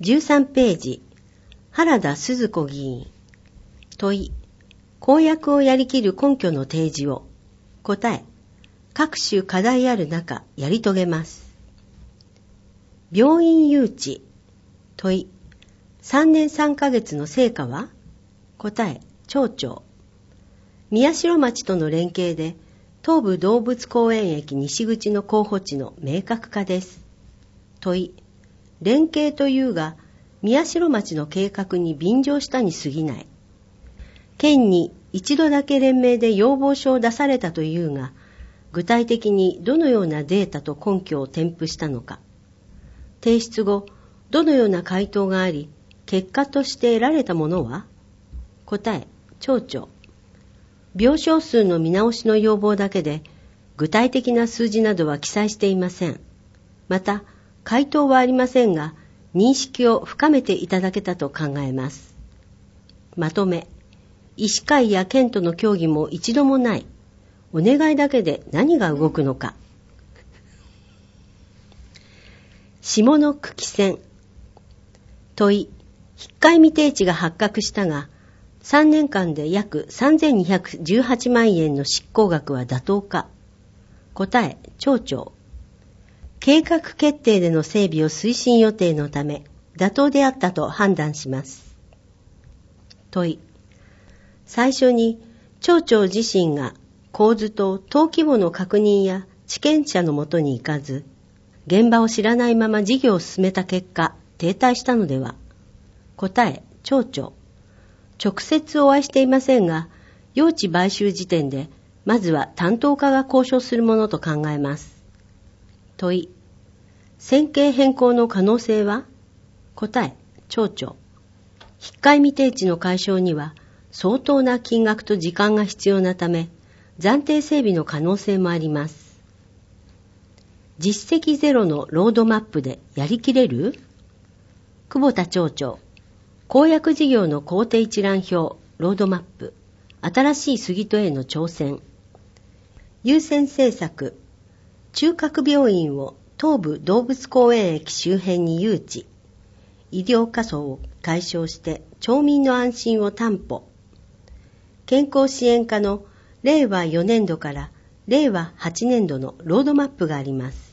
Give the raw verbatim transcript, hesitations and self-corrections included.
じゅうさんページ、原田鈴子議員。問い、公約をやりきる根拠の提示を。答え、各種課題ある中、やり遂げます。病院誘致。問い、さんねんさんかげつの成果は？答え、町長。宮代町との連携で、東武動物公園駅西口の候補地の明確化です。問い、連携というが、宮代町の計画に便乗したに過ぎない。県に一度だけ連名で要望書を出されたというが、具体的にどのようなデータと根拠を添付したのか。提出後、どのような回答があり、結果として得られたものは？答え、町長。病床数の見直しの要望だけで、具体的な数字などは記載していません。また、回答はありませんが、認識を深めていただけたと考えます。まとめ、医師会や県との協議も一度もない。お願いだけで何が動くのか。下の久喜線。問い、引っ換え未定値が発覚したが、さんねんかんで約さんぜんにひゃくじゅうはちまんえんの執行額は妥当か。答え、町長。計画決定での整備を推進予定のため、妥当であったと判断します。問い、最初に町長自身が構図と登記簿の確認や地権者のもとに行かず、現場を知らないまま事業を進めた結果、停滞したのでは。答え、町長。直接お会いしていませんが、用地買収時点で、まずは担当課が交渉するものと考えます。問い、線形変更の可能性は？答え、町長。引っ換え未定値の解消には、相当な金額と時間が必要なため、暫定整備の可能性もあります。実績ゼロのロードマップでやりきれる？久保田町長。公約事業の工程一覧表、ロードマップ、新しい杉戸への挑戦。優先政策、中核病院を東武動物公園駅周辺に誘致。医療過疎を解消して町民の安心を担保。健康支援課のれいわよねんどかられいわはちねんどのロードマップがあります。